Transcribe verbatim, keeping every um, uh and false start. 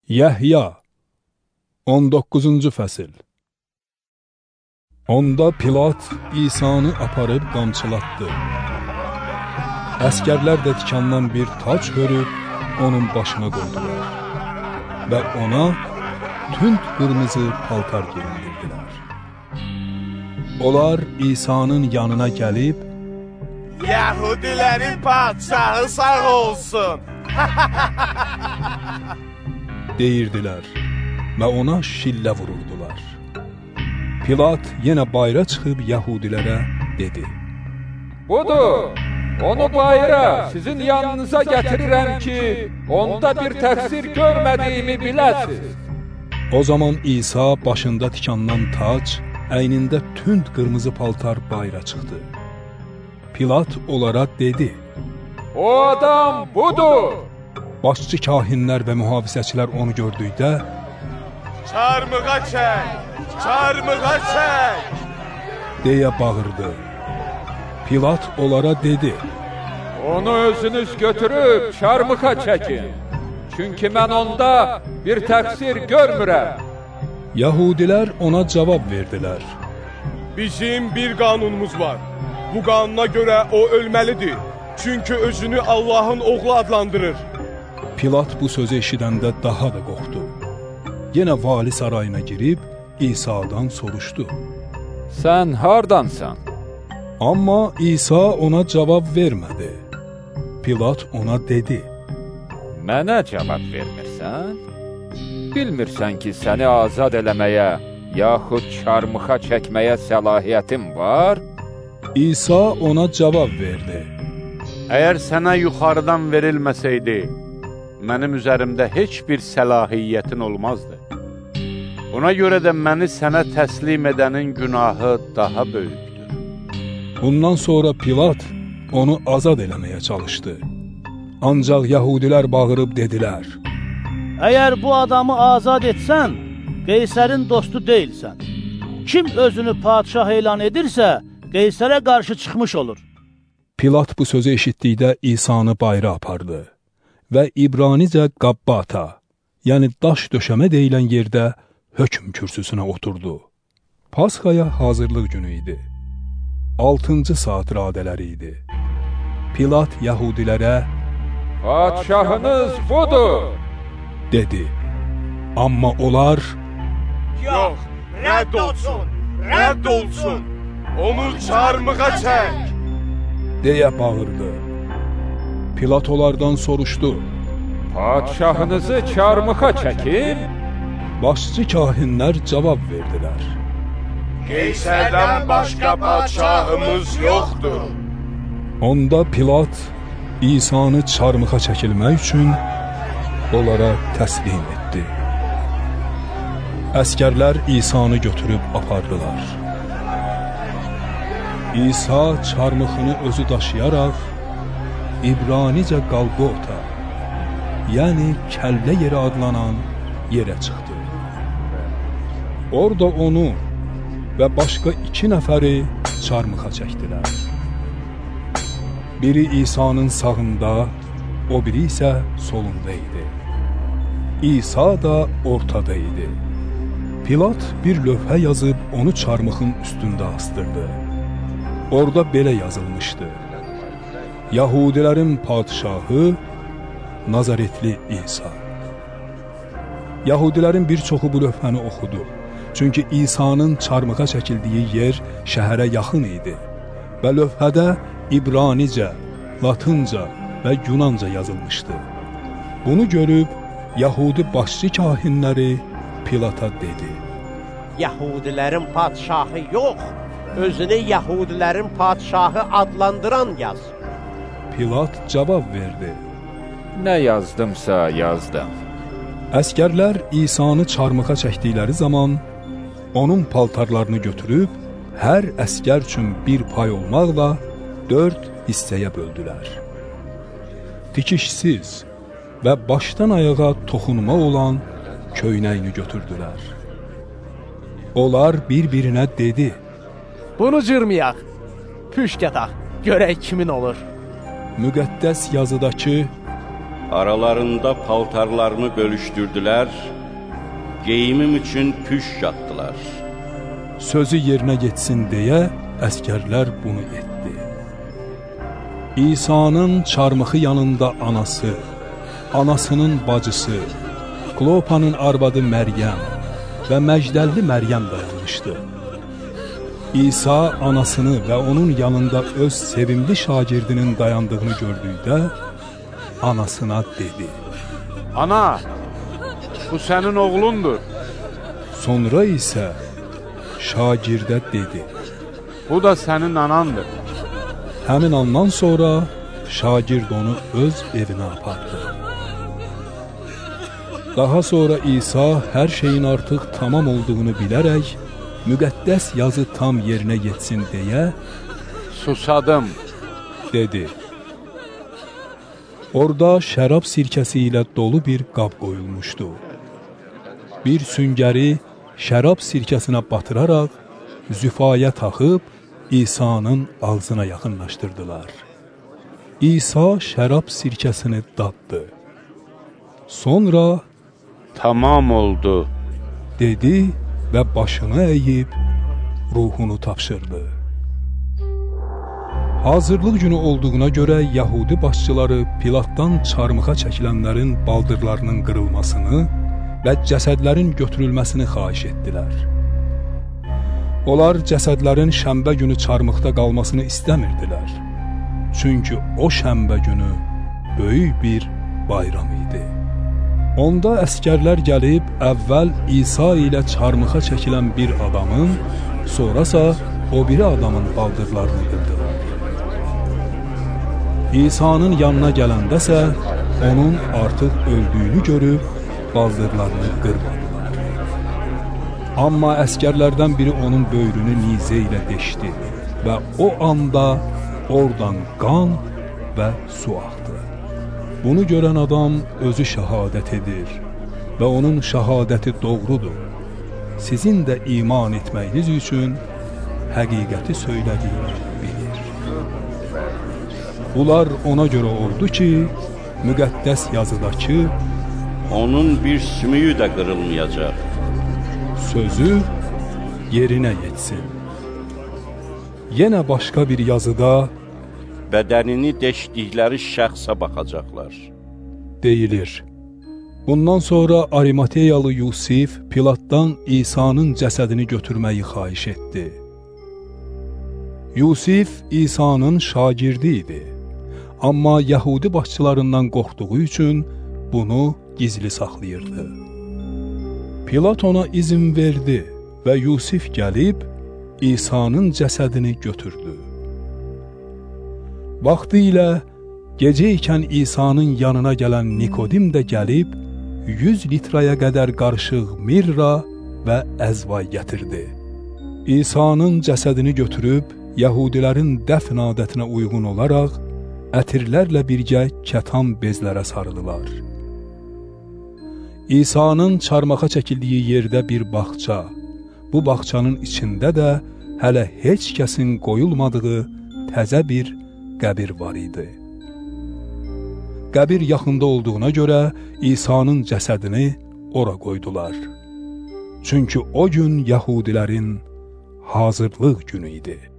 Yəhya on doqquzuncu fəsil. Onda Pilat İsanı aparıb qamçılatdı. Əskərlər də tikandan bir tac hörüb onun başına qoydular və ona tünd qırmızı paltar geyindirdilər. Onlar İsa'nın yanına gəlib, Yahudilərin padşahı sağ olsun deyirdilər və ona şillə vururdular. Pilat yenə bayra çıxıb Yahudilərə dedi, Budur, onu bayra sizin yanınıza gətirirəm ki, onda bir təqsir görmədiyimi biləsiz. O zaman İsa başında tikandan tac, əynində tünd qırmızı paltar bayra çıxdı. Pilat onlara dedi, O adam budur. Başçı kahinlər və mühafizəçilər onu gördükdə, Çarmığa çək, çarmığa çək deyə bağırdı. Pilat onlara dedi, Onu özünüz götürüb çarmıxa çəkin. Çünki mən onda bir təqsir görmürəm. Yahudilər ona cavab verdilər. Bizim bir qanunumuz var. Bu qanuna görə o ölməlidir. Çünki özünü Allahın oğlu adlandırır. Pilat bu sözü eşidəndə daha da qorxdu. Yenə vali sarayına girib İsa'dan soruşdu. Sən hardansan? Amma İsa ona cavab vermədi. Pilat ona dedi, Mənə cavab vermirsən? Bilmirsən ki, səni azad eləməyə, yaxud çarmıxa çəkməyə səlahiyyətim var? İsa ona cavab verdi. Əgər sənə yuxarıdan verilməsəydi, mənim üzərimdə heç bir səlahiyyətin olmazdı. Ona görə də məni sənə təslim edənin günahı daha böyükdür. Bundan sonra Pilat onu azad eləməyə çalışdı. Ancaq Yahudilər bağırıb dedilər, Əgər bu adamı azad etsən, Qeysərin dostu deyilsən. Kim özünü padşah elan edirsə, Qeysərə qarşı çıxmış olur. Pilat bu sözü eşitdikdə İsa'nı bayra apardı və İbranicə Qabbata, yəni daş döşəmə deyilən yerdə hökm kürsüsünə oturdu. Pasxaya hazırlıq günü idi. Altıncı saat radələri idi. Pilat Yahudilərə, Padşahınız budur, dedi. Amma onlar, Yox, rədd olsun, rədd olsun. Onu çarmığa çək deyə bağırdı. Pilat onlardan soruşdu. Padşahınızı çarmıxa çəkim? Başçı kahinlər cavab verdilər. Qeysərdən başqa padşahımız yoxdur. Onda Pilat İsa'nı çarmıxa çəkilmək üçün onlara təslim etdi. Əskərlər İsa'nı götürüb apardılar. İsa çarmıxını özü daşıyaraq İbranicə Qalqota, yəni kəllə yeri adlanan yerə çıxdı. Orada onu və başqa iki nəfəri çarmıxa çəkdilər. Biri İsa'nın sağında, o biri isə solunda idi. İsa da ortada idi. Pilat bir lövhə yazıb onu çarmıxın üstündə astırdı. Orada belə yazılmışdı. Yahudilərin padşahı Nazaretli İsa. Yahudilərin bir çoxu bu lövhəni oxudu. Çünki İsa'nın çarmıxa çəkildiyi yer şəhərə yaxın idi və lövhədə İbranicə, Latınca və Yunanca yazılmışdı. Bunu görüb Yahudi başçı kahinləri Pilata dedi, Yahudilərin padşahı yox, özünü Yahudilərin padşahı adlandıran yaz. Pilat cavab verdi, Nə yazdımsa yazdım. Əskərlər İsa'nı çarmıxa çəkdikləri zaman onun paltarlarını götürüb hər əskər üçün bir pay olmaqla dörd hissəyə böldülər. Tikişsiz və başdan ayağa toxunma olan köynəyini götürdülər. Onlar bir-birinə dedi, Bunu cırmayaq, püşk ataq, görək kimin olur. Müqəddəs yazıdakı Aralarında paltarlarımı bölüşdürdülər, geyimim üçün püş yatdılar. Sözü yerinə getsin deyə əskərlər bunu etdi. İsa'nın çarmıxı yanında anası, anasının bacısı, Klopanın arvadı Məryəm və Məcdəlli Məryəm dayanmışdı. İsa anasını və onun yanında öz sevimli şagirdinin dayandığını gördükdə anasına dedi: Ana, bu sənin oğlundur. Sonra isə şagirdə dedi: Bu da sənin anandır. Həmin andan sonra şagird onu öz evinə apardı. Daha sonra İsa hər şeyin artıq tamam olduğunu bilərək, müqəddəs yazı tam yerinə yetsin deyə Susadım, dedi. Orada şərab sirkəsi ilə dolu bir qab qoyulmuşdu. Bir süngəri şərab sirkəsinə batıraraq, züfaya taxıb, İsa'nın ağzına yaxınlaşdırdılar. İsa şərab sirkəsini daddı. Sonra tamam oldu, dedi və başını əyib, ruhunu tapşırdı. Hazırlıq günü olduğuna görə Yahudi başçıları Pilatdan çarmıxa çəkilənlərin baldırlarının qırılmasını və cəsədlərin götürülməsini xahiş etdilər. Onlar cəsədlərin şənbə günü çarmıxda qalmasını istəmirdilər. Çünki o şənbə günü böyük bir bayram idi. Onda əskərlər gəlib əvvəl İsa ilə çarmıxa çəkilən bir adamın, sonrasa o biri adamın baldırlarını qırdılar. İsa'nın yanına gələndəsə, onun artıq öldüyünü görüb baldırlarını qırmadılar. Amma əskərlərdən biri onun böyrünü nizə ilə deşdi və o anda oradan qan və su axdı. Bunu görən adam özü şəhadət edir və onun şəhadəti doğrudur. Sizin də iman etməyiniz üçün həqiqəti söylədir, bilir. Bunlar ona görə oldu ki, müqəddəs yazıdakı onun bir sümüyü də qırılmayacaq sözü yerinə yetsin. Yenə başqa bir yazıda bədənini deşdikləri şəxsə baxacaqlar. Deyilir. Bundan sonra Arimateyalı Yusif Pilatdan İsa'nın cəsədini götürməyi xahiş etdi. Yusif İsa'nın şagirdi idi. Amma Yahudi başçılarından qorxduğu üçün bunu gizli saxlayırdı. Pilat ona izin verdi və Yusif gəlib İsa'nın cəsədini götürdü. Vaxtı ilə gecə ikən İsa'nın yanına gələn Nikodim də gəlib yüz litraya qədər qarışıq mirra və əzvay gətirdi. İsa'nın cəsədini götürüb Yahudilərin dəfn adətinə uyğun olaraq ətirlərlə birgə kətan bezlərə sarıdılar. İsa'nın çarmıxa çəkildiyi yerdə bir bağça, bu bağçanın içində də hələ heç kəsin qoyulmadığı təzə bir qəbir var idi. Qəbir yaxında olduğuna görə İsa'nın cəsədini ora qoydular. Çünki o gün Yahudilərin hazırlıq günü idi.